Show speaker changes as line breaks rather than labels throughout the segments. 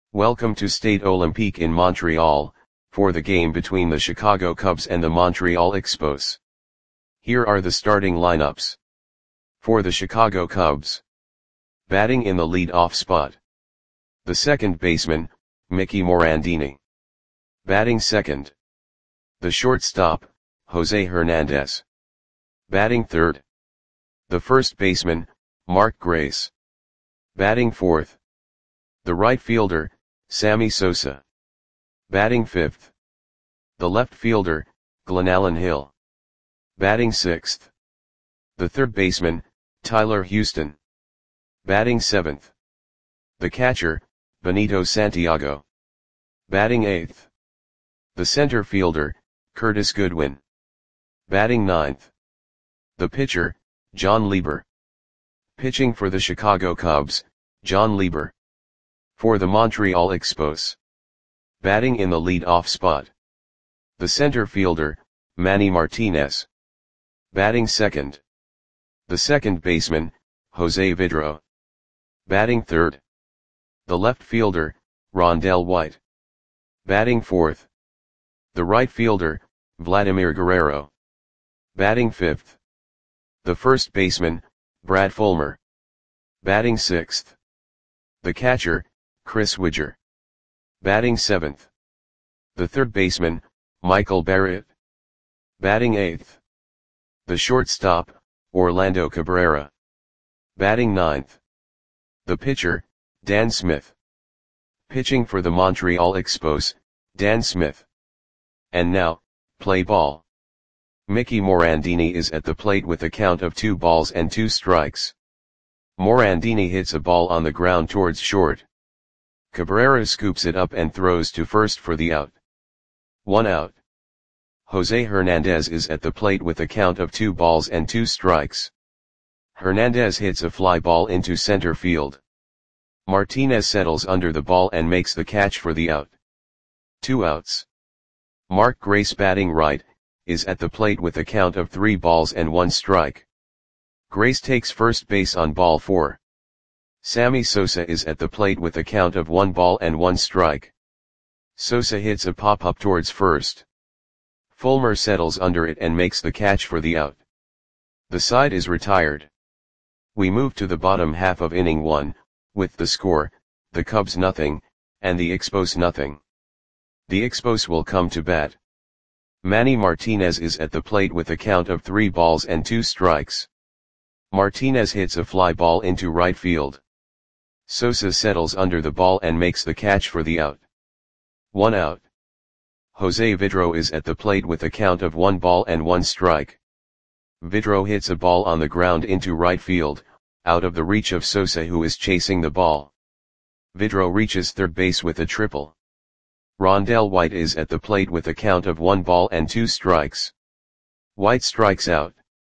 Welcome to Stade Olympique in Montreal, for the game between the Chicago Cubs and the Montreal Expos. Here are the starting lineups. For the Chicago Cubs. Batting in the lead-off spot. The second baseman, Mickey Morandini. Batting second. The shortstop, Jose Hernandez. Batting third. The first baseman, Mark Grace. Batting fourth. The right fielder, Sammy Sosa. Batting fifth. The left fielder, Glenallen Hill. Batting sixth. The third baseman, Tyler Houston. Batting seventh. The catcher, Benito Santiago. Batting eighth. The center fielder, Curtis Goodwin. Batting ninth. The pitcher, John Lieber. Pitching for the Chicago Cubs, John Lieber. For the Montreal Expos. Batting in the lead-off spot. The center fielder, Manny Martinez. Batting second. The second baseman, Jose Vidro. Batting third. The left fielder, Rondell White. Batting fourth. The right fielder, Vladimir Guerrero. Batting fifth. The first baseman, Brad Fulmer. Batting sixth. The catcher, Chris Widger. Batting seventh. The third baseman, Michael Barrett. Batting eighth. The shortstop, Orlando Cabrera. Batting ninth. The pitcher, Dan Smith. Pitching for the Montreal Expos, Dan Smith. And now, play ball. Mickey Morandini is at the plate with a count of 2 balls and 2 strikes. Morandini hits a ball on the ground towards short. Cabrera scoops it up and throws to first for the out. 1 out. Jose Hernandez is at the plate with a count of 2 balls and 2 strikes. Hernandez hits a fly ball into center field. Martinez settles under the ball and makes the catch for the out. 2 outs. Mark Grace, batting right, is at the plate with a count of 3 balls and 1 strike. Grace takes first base on ball 4. Sammy Sosa is at the plate with a count of 1 ball and 1 strike. Sosa hits a pop-up towards first. Fulmer settles under it and makes the catch for the out. The side is retired. We move to the bottom half of inning 1, with the score, the Cubs nothing, and the Expos nothing. The Expos will come to bat. Manny Martinez is at the plate with a count of 3 balls and 2 strikes. Martinez hits a fly ball into right field. Sosa settles under the ball and makes the catch for the out. 1 out. Jose Vidro is at the plate with a count of 1 ball and 1 strike. Vidro hits a ball on the ground into right field, out of the reach of Sosa, who is chasing the ball. Vidro reaches third base with a triple. Rondell White is at the plate with a count of 1 ball and 2 strikes. White strikes out.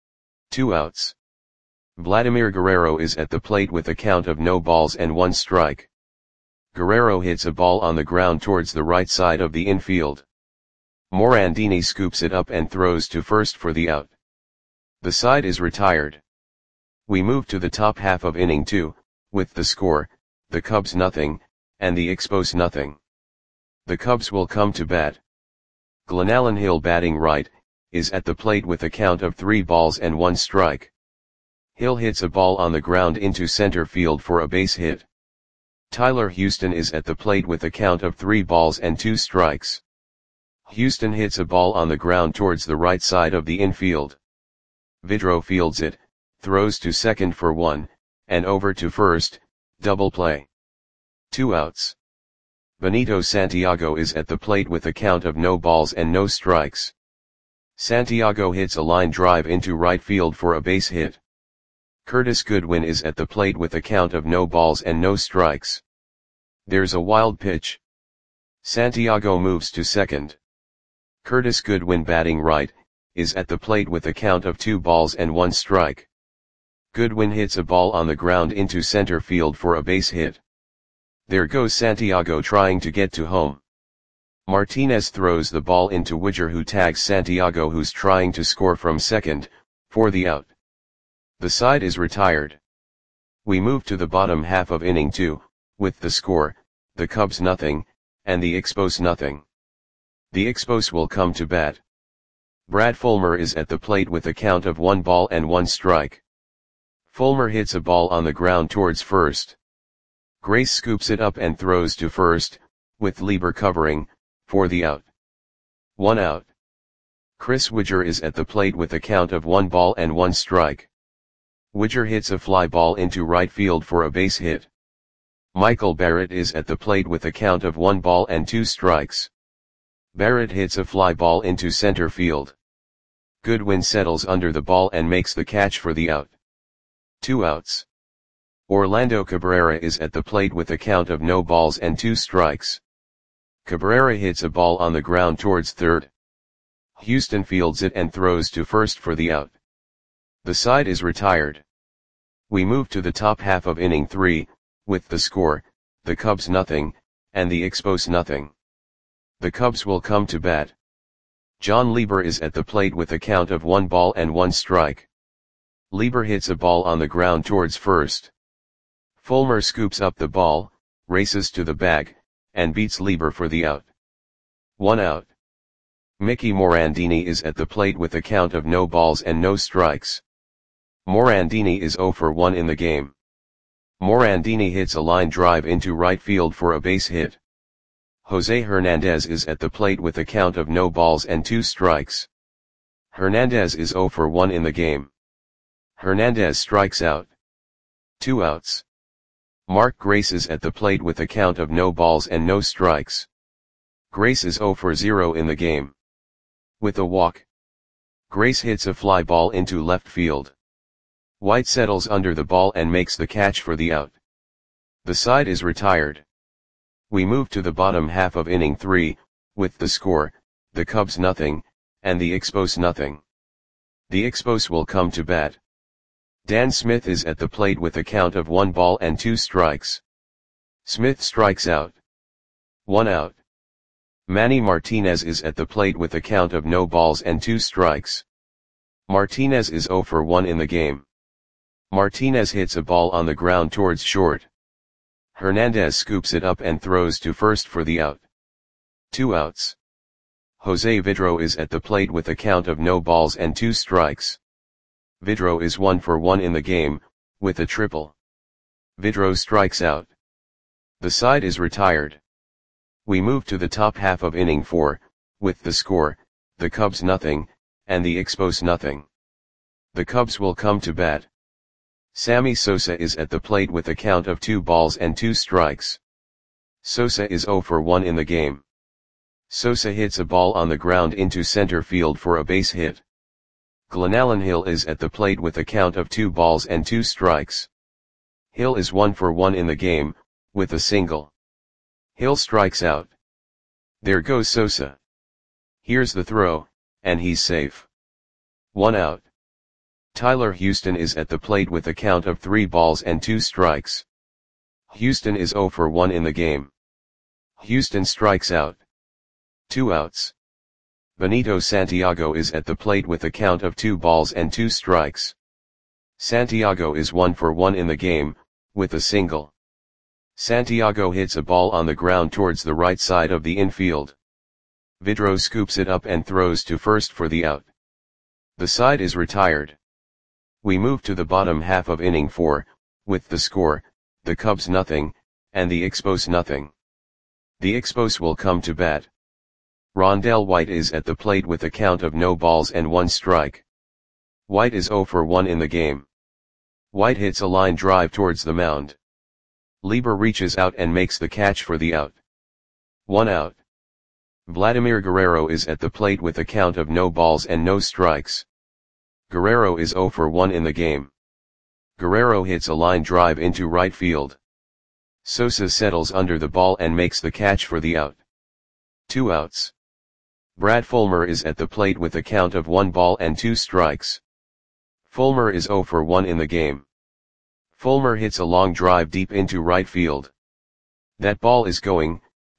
2 outs. Vladimir Guerrero is at the plate with a count of no balls and 1 strike. Guerrero hits a ball on the ground towards the right side of the infield. Morandini scoops it up and throws to first for the out. The side is retired. We move to the top half of inning 2, with the score, the Cubs nothing, and the Expos nothing. The Cubs will come to bat. Glenallen Hill, batting right, is at the plate with a count of 3 balls and 1 strike. Hill hits a ball on the ground into center field for a base hit. Tyler Houston is at the plate with a count of 3 balls and 2 strikes. Houston hits a ball on the ground towards the right side of the infield. Vidro fields it, throws to second for 1, and over to first, double play. 2 outs. Benito Santiago is at the plate with a count of no balls and no strikes. Santiago hits a line drive into right field for a base hit. Curtis Goodwin is at the plate with a count of no balls and no strikes. There's a wild pitch. Santiago moves to second. Curtis Goodwin, batting right, is at the plate with a count of 2 balls and 1 strike. Goodwin hits a ball on the ground into center field for a base hit. There goes Santiago trying to get to home. Martinez throws the ball into Widger, who tags Santiago, who's trying to score from second, for the out. The side is retired. We move to the bottom half of inning 2, with the score, the Cubs nothing, and the Expos nothing. The Expos will come to bat. Brad Fulmer is at the plate with a count of 1 ball and 1 strike. Fulmer hits a ball on the ground towards first. Grace scoops it up and throws to first, with Lieber covering, for the out. 1 out. Chris Widger is at the plate with a count of 1 ball and 1 strike. Widger hits a fly ball into right field for a base hit. Michael Barrett is at the plate with a count of 1 ball and 2 strikes. Barrett hits a fly ball into center field. Goodwin settles under the ball and makes the catch for the out. 2 outs. Orlando Cabrera is at the plate with a count of no balls and 2 strikes. Cabrera hits a ball on the ground towards third. Houston fields it and throws to first for the out. The side is retired. We move to the top half of inning 3, with the score, the Cubs nothing, and the Expos nothing. The Cubs will come to bat. John Lieber is at the plate with a count of 1 ball and 1 strike. Lieber hits a ball on the ground towards first. Fulmer scoops up the ball, races to the bag, and beats Lieber for the out. 1 out. Mickey Morandini is at the plate with a count of no balls and no strikes. Morandini is 0 for 1 in the game. Morandini hits a line drive into right field for a base hit. Jose Hernandez is at the plate with a count of no balls and 2 strikes. Hernandez is 0 for 1 in the game. Hernandez strikes out. 2 outs. Mark Grace is at the plate with a count of no balls and no strikes. Grace is 0 for 0 in the game. With a walk, Grace hits a fly ball into left field. White settles under the ball and makes the catch for the out. The side is retired. We move to the bottom half of inning 3, with the score, the Cubs nothing, and the Expos nothing. The Expos will come to bat. Dan Smith is at the plate with a count of 1 ball and 2 strikes. Smith strikes out. 1 out. Manny Martinez is at the plate with a count of no balls and 2 strikes. Martinez is 0 for 1 in the game. Martinez hits a ball on the ground towards short. Hernandez scoops it up and throws to first for the out. 2 outs. Jose Vidro is at the plate with a count of no balls and 2 strikes. Vidro is 1 for 1 in the game, with a triple. Vidro strikes out. The side is retired. We move to the top half of inning 4, with the score, the Cubs nothing, and the Expos nothing. The Cubs will come to bat. Sammy Sosa is at the plate with a count of 2 balls and 2 strikes. Sosa is 0 for 1 in the game. Sosa hits a ball on the ground into center field for a base hit. Glenallen Hill is at the plate with a count of 2 balls and 2 strikes. Hill is 1 for 1 in the game, with a single. Hill strikes out. There goes Sosa. Here's the throw, and he's safe. 1 out. Tyler Houston is at the plate with a count of 3 balls and 2 strikes. Houston is 0 for 1 in the game. Houston strikes out. 2 outs. Benito Santiago is at the plate with a count of 2 balls and 2 strikes. Santiago is 1 for 1 in the game, with a single. Santiago hits a ball on the ground towards the right side of the infield. Vidro scoops it up and throws to first for the out. The side is retired. We move to the bottom half of inning 4, with the score, the Cubs nothing, and the Expos nothing. The Expos will come to bat. Rondell White is at the plate with a count of no balls and 1 strike. White is 0 for 1 in the game. White hits a line drive towards the mound. Lieber reaches out and makes the catch for the out. 1 out. Vladimir Guerrero is at the plate with a count of no balls and no strikes. Guerrero is 0 for 1 in the game. Guerrero hits a line drive into right field. Sosa settles under the ball and makes the catch for the out. 2 outs. Brad Fulmer is at the plate with a count of 1 ball and 2 strikes. Fulmer is 0 for 1 in the game. Fulmer hits a long drive deep into right field. That ball is gone.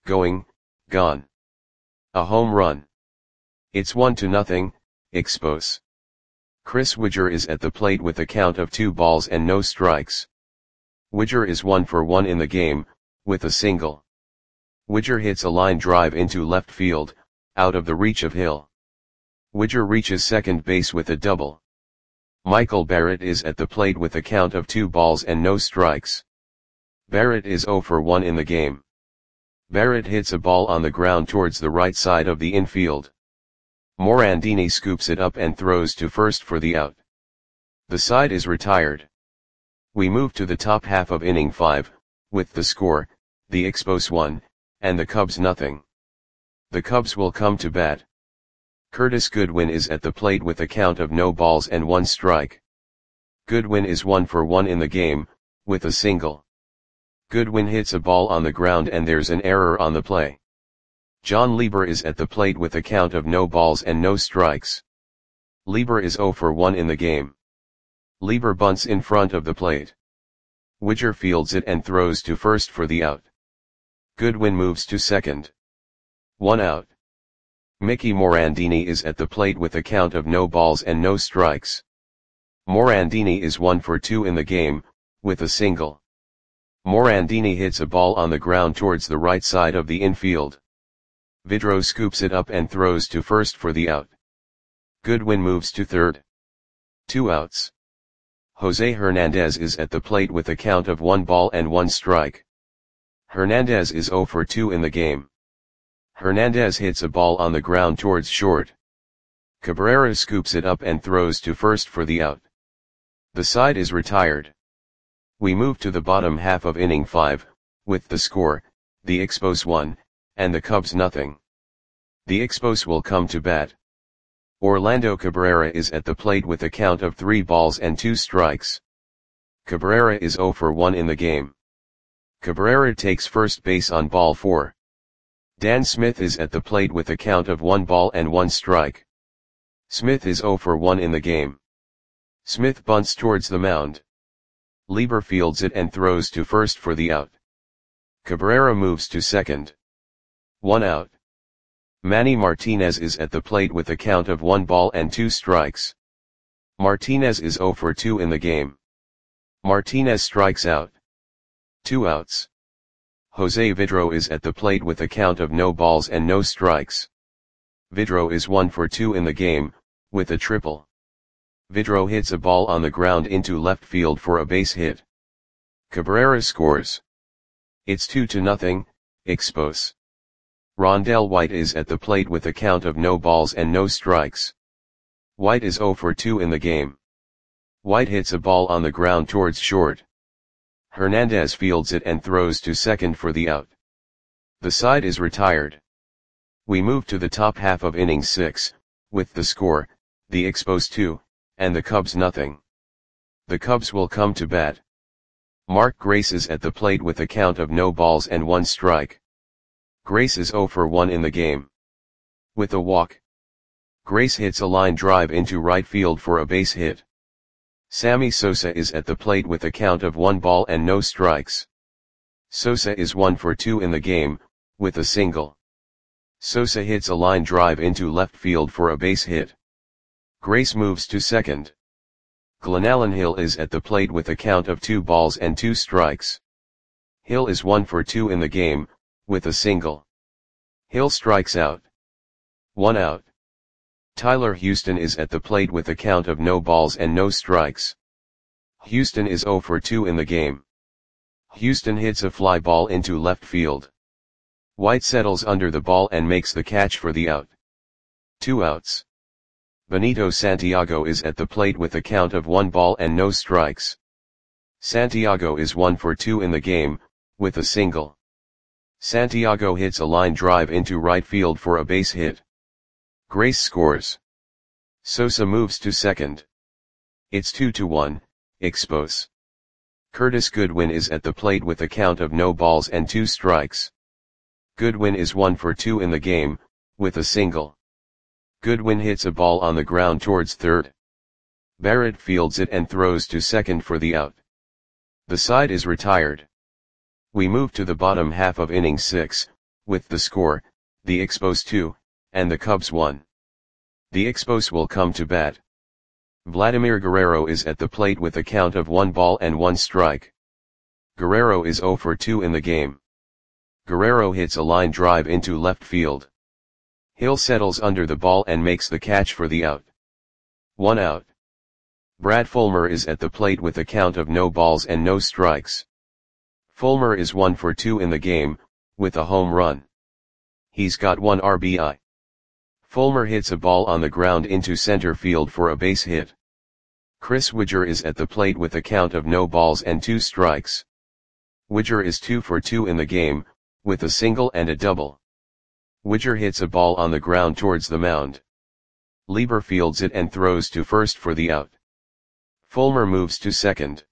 A home run. It's 1-0, Expos. Chris Widger is at the plate with a count of 2 balls and no strikes. Widger is 1 for 1 in the game, with a single. Widger hits a line drive into left field, out of the reach of Hill. Widger reaches second base with a double. Michael Barrett is at the plate with a count of 2 balls and no strikes. Barrett is 0 for 1 in the game. Barrett hits a ball on the ground towards the right side of the infield. Morandini scoops it up and throws to first for the out. The side is retired. We move to the top half of inning 5, with the score, the Expos 1, and the Cubs nothing. The Cubs will come to bat. Curtis Goodwin is at the plate with a count of no balls and 1 strike. Goodwin is 1 for 1 in the game, with a single. Goodwin hits a ball on the ground and there's an error on the play. John Lieber is at the plate with a count of no balls and no strikes. Lieber is 0 for 1 in the game. Lieber bunts in front of the plate. Widger fields it and throws to first for the out. Goodwin moves to second. 1 out. Mickey Morandini is at the plate with a count of no balls and no strikes. Morandini is 1 for 2 in the game, with a single. Morandini hits a ball on the ground towards the right side of the infield. Vidro scoops it up and throws to first for the out. Goodwin moves to third. 2 outs. Jose Hernandez is at the plate with a count of 1 ball and 1 strike. Hernandez is 0 for 2 in the game. Hernandez hits a ball on the ground towards short. Cabrera scoops it up and throws to first for the out. The side is retired. We move to the bottom half of inning 5, with the score, the Expos 1, and the Cubs nothing. The Expos will come to bat. Orlando Cabrera is at the plate with a count of 3 balls and 2 strikes. Cabrera is 0 for 1 in the game. Cabrera takes first base on ball 4. Dan Smith is at the plate with a count of 1 ball and 1 strike. Smith is 0 for 1 in the game. Smith bunts towards the mound. Lieber fields it and throws to first for the out. Cabrera moves to second. 1 out. Manny Martinez is at the plate with a count of 1 ball and 2 strikes. Martinez is 0 for 2 in the game. Martinez strikes out. 2 outs. Jose Vidro is at the plate with a count of no balls and no strikes. Vidro is 1 for 2 in the game, with a triple. Vidro hits a ball on the ground into left field for a base hit. Cabrera scores. It's 2-0, Expos. Rondell White is at the plate with a count of no balls and no strikes. White is 0 for 2 in the game. White hits a ball on the ground towards short. Hernandez fields it and throws to second for the out. The side is retired. We move to the top half of inning 6, with the score, the Expos 2, and the Cubs nothing. The Cubs will come to bat. Mark Grace is at the plate with a count of no balls and 1 strike. Grace is 0 for 1 in the game. With a walk. Grace hits a line drive into right field for a base hit. Sammy Sosa is at the plate with a count of 1 ball and no strikes. Sosa is 1 for 2 in the game, with a single. Sosa hits a line drive into left field for a base hit. Grace moves to second. Glenallen Hill is at the plate with a count of 2 balls and 2 strikes. Hill is 1 for 2 in the game, with a single. Hill strikes out. 1 out. Tyler Houston is at the plate with a count of no balls and no strikes. Houston is 0 for 2 in the game. Houston hits a fly ball into left field. White settles under the ball and makes the catch for the out. 2 outs. Benito Santiago is at the plate with a count of 1 ball and no strikes. Santiago is 1 for 2 in the game, with a single. Santiago hits a line drive into right field for a base hit. Grace scores. Sosa moves to second. It's 2-1, Expos. Curtis Goodwin is at the plate with a count of no balls and 2 strikes. Goodwin is 1 for 2 in the game, with a single. Goodwin hits a ball on the ground towards third. Barrett fields it and throws to second for the out. The side is retired. We move to the bottom half of inning 6, with the score, the Expos 2, and the Cubs 1. The Expos will come to bat. Vladimir Guerrero is at the plate with a count of 1 ball and 1 strike. Guerrero is 0 for 2 in the game. Guerrero hits a line drive into left field. Hill settles under the ball and makes the catch for the out. 1 out. Brad Fulmer is at the plate with a count of no balls and no strikes. Fulmer is 1 for 2 in the game, with a home run. He's got 1 RBI. Fulmer hits a ball on the ground into center field for a base hit. Chris Widger is at the plate with a count of no balls and 2 strikes. Widger is 2 for 2 in the game, with a single and a double. Widger hits a ball on the ground towards the mound. Lieber fields it and throws to first for the out. Fulmer moves to second.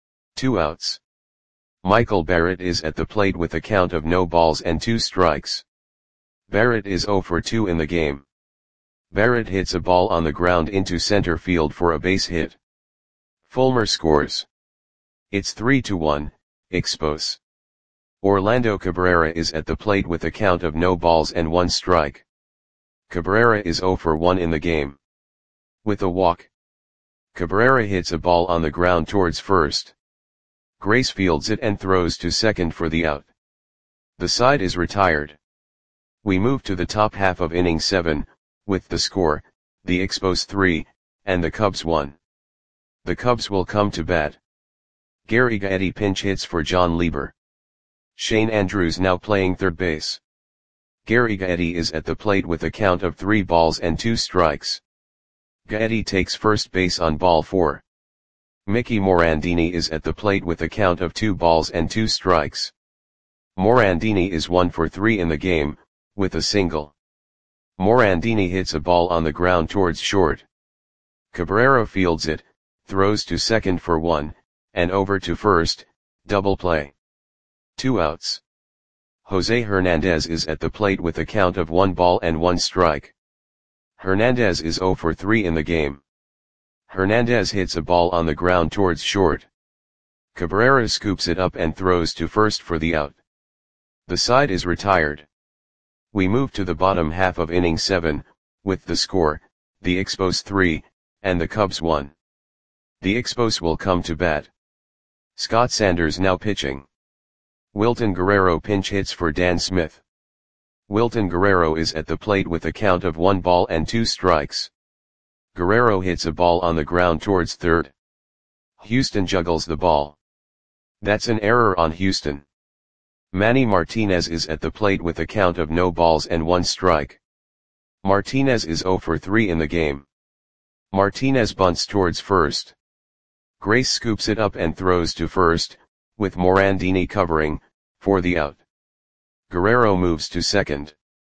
2 outs. Michael Barrett is at the plate with a count of no balls and 2 strikes. Barrett is 0 for 2 in the game. Barrett hits a ball on the ground into center field for a base hit. Fulmer scores. It's 3-1, Expos. Orlando Cabrera is at the plate with a count of no balls and 1 strike. Cabrera is 0 for 1 in the game. With a walk. Cabrera hits a ball on the ground towards first. Grace fields it and throws to second for the out. The side is retired. We move to the top half of inning 7, with the score, the Expos 3, and the Cubs 1. The Cubs will come to bat. Gary Gaetti pinch hits for John Lieber. Shane Andrews now playing third base. Gary Gaetti is at the plate with a count of 3 balls and 2 strikes. Gaetti takes first base on ball 4. Mickey Morandini is at the plate with a count of 2 balls and 2 strikes. Morandini is 1 for 3 in the game, with a single. Morandini hits a ball on the ground towards short. Cabrera fields it, throws to second for 1, and over to first, double play. 2 outs. Jose Hernandez is at the plate with a count of 1 ball and 1 strike. Hernandez is 0 for 3 in the game. Hernandez hits a ball on the ground towards short. Cabrera scoops it up and throws to first for the out. The side is retired. We move to the bottom half of inning 7, with the score, the Expos 3, and the Cubs 1. The Expos will come to bat. Scott Sanders now pitching. Wilton Guerrero pinch hits for Dan Smith. Wilton Guerrero is at the plate with a count of 1 ball and 2 strikes. Guerrero hits a ball on the ground towards third. Houston juggles the ball. That's an error on Houston. Manny Martinez is at the plate with a count of no balls and 1 strike. Martinez is 0 for 3 in the game. Martinez bunts towards first. Grace scoops it up and throws to first, with Morandini covering, for the out. Guerrero moves to second.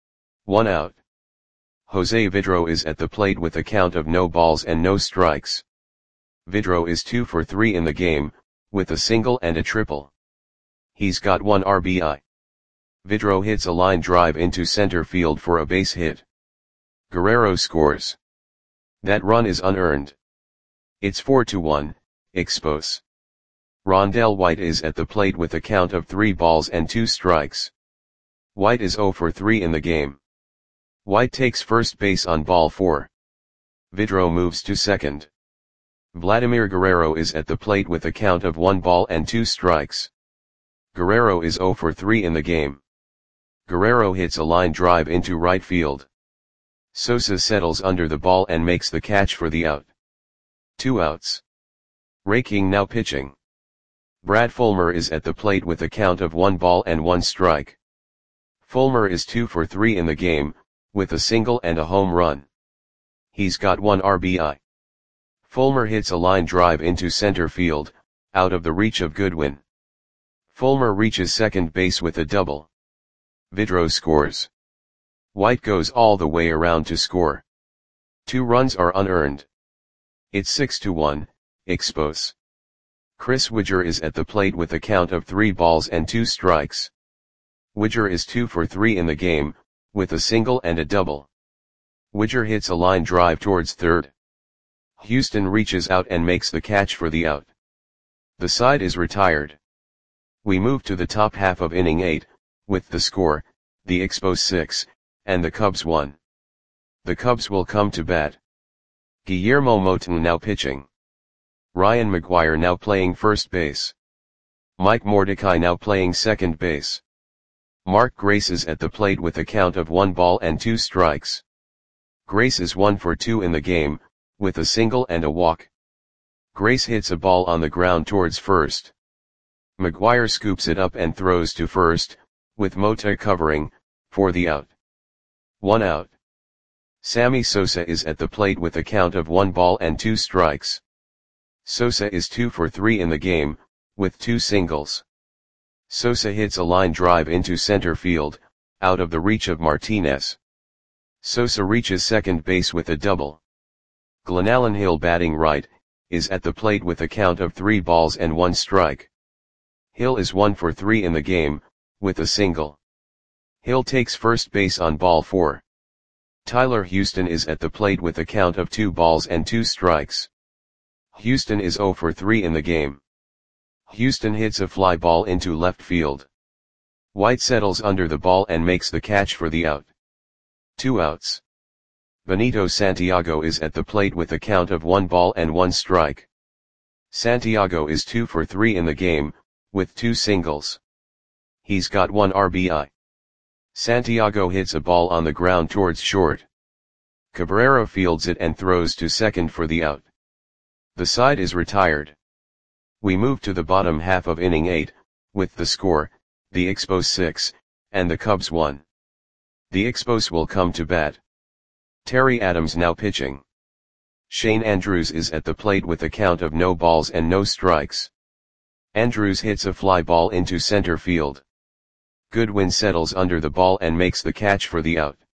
1 out. Jose Vidro is at the plate with a count of no balls and no strikes. Vidro is 2 for 3 in the game, with a single and a triple. He's got 1 RBI. Vidro hits a line drive into center field for a base hit. Guerrero scores. That run is unearned. It's 4-1, Expos. Rondell White is at the plate with a count of 3 balls and 2 strikes. White is 0 for 3 in the game. White takes first base on ball 4. Vidro moves to second. Vladimir Guerrero is at the plate with a count of 1 ball and 2 strikes. Guerrero is 0 for 3 in the game. Guerrero hits a line drive into right field. Sosa settles under the ball and makes the catch for the out. 2 outs. Ray King now pitching. Brad Fulmer is at the plate with a count of 1 ball and 1 strike. Fulmer is 2 for 3 in the game, with a single and a home run. He's got 1 RBI. Fulmer hits a line drive into center field, out of the reach of Goodwin. Fulmer reaches second base with a double. Vidro scores. White goes all the way around to score. 2 runs are unearned. It's 6-1, Expos. Chris Widger is at the plate with a count of 3 balls and 2 strikes. Widger is 2 for 3 in the game, with a single and a double. Widger hits a line drive towards third. Houston reaches out and makes the catch for the out. The side is retired. We move to the top half of inning 8, with the score, the Expos 6, and the Cubs 1. The Cubs will come to bat. Guillermo Moton now pitching. Ryan McGuire now playing first base. Mike Mordecai now playing second base. Mark Grace is at the plate with a count of 1 ball and 2 strikes. Grace is 1 for 2 in the game, with a single and a walk. Grace hits a ball on the ground towards first. McGuire scoops it up and throws to first, with Mota covering, for the out. 1 out. Sammy Sosa is at the plate with a count of 1 ball and 2 strikes. Sosa is 2 for 3 in the game, with 2 singles. Sosa hits a line drive into center field, out of the reach of Martinez. Sosa reaches second base with a double. Glenallen Hill, batting right, is at the plate with a count of 3 balls and 1 strike. Hill is 1 for 3 in the game, with a single. Hill takes first base on ball 4. Tyler Houston is at the plate with a count of 2 balls and 2 strikes. Houston is 0 for 3 in the game. Houston hits a fly ball into left field. White settles under the ball and makes the catch for the out. 2 outs. Benito Santiago is at the plate with a count of 1 ball and 1 strike. Santiago is 2 for 3 in the game, with 2 singles. He's got 1 RBI. Santiago hits a ball on the ground towards short. Cabrera fields it and throws to second for the out. The side is retired. We move to the bottom half of inning 8, with the score, the Expos 6, and the Cubs 1. The Expos will come to bat. Terry Adams now pitching. Shane Andrews is at the plate with a count of no balls and no strikes. Andrews hits a fly ball into center field. Goodwin settles under the ball and makes the catch for the out.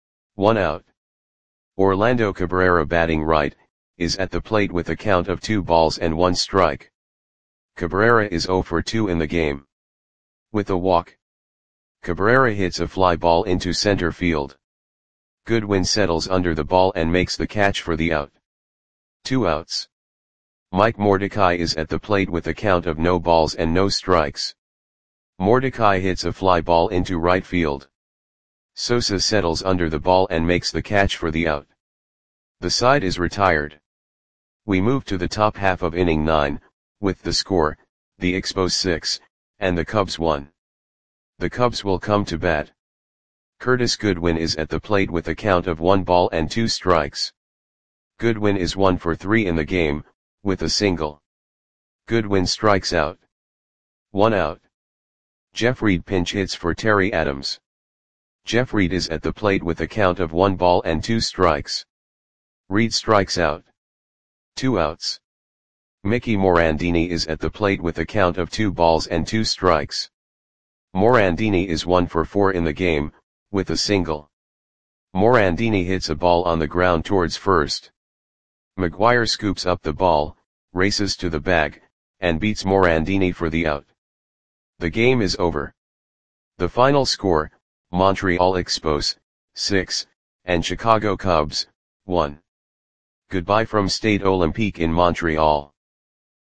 1 out. Orlando Cabrera, batting right, is at the plate with a count of 2 balls and 1 strike. Cabrera is 0 for 2 in the game. With a walk. Cabrera hits a fly ball into center field. Goodwin settles under the ball and makes the catch for the out. 2 outs. Mike Mordecai is at the plate with a count of no balls and no strikes. Mordecai hits a fly ball into right field. Sosa settles under the ball and makes the catch for the out. The side is retired. We move to the top half of inning 9, with the score, the Expos 6, and the Cubs 1. The Cubs will come to bat. Curtis Goodwin is at the plate with a count of 1 ball and 2 strikes. Goodwin is 1 for 3 in the game, with a single. Goodwin strikes out. 1 out. Jeff Reed pinch hits for Terry Adams. Jeff Reed is at the plate with a count of 1 ball and 2 strikes. Reed strikes out. 2 outs. Mickey Morandini is at the plate with a count of 2 balls and 2 strikes. Morandini is 1 for 4 in the game, with a single. Morandini hits a ball on the ground towards first. McGuire scoops up the ball, races to the bag, and beats Morandini for the out. The game is over. The final score, Montreal Expos, 6, and Chicago Cubs, 1. Goodbye from Stade Olympique in Montreal.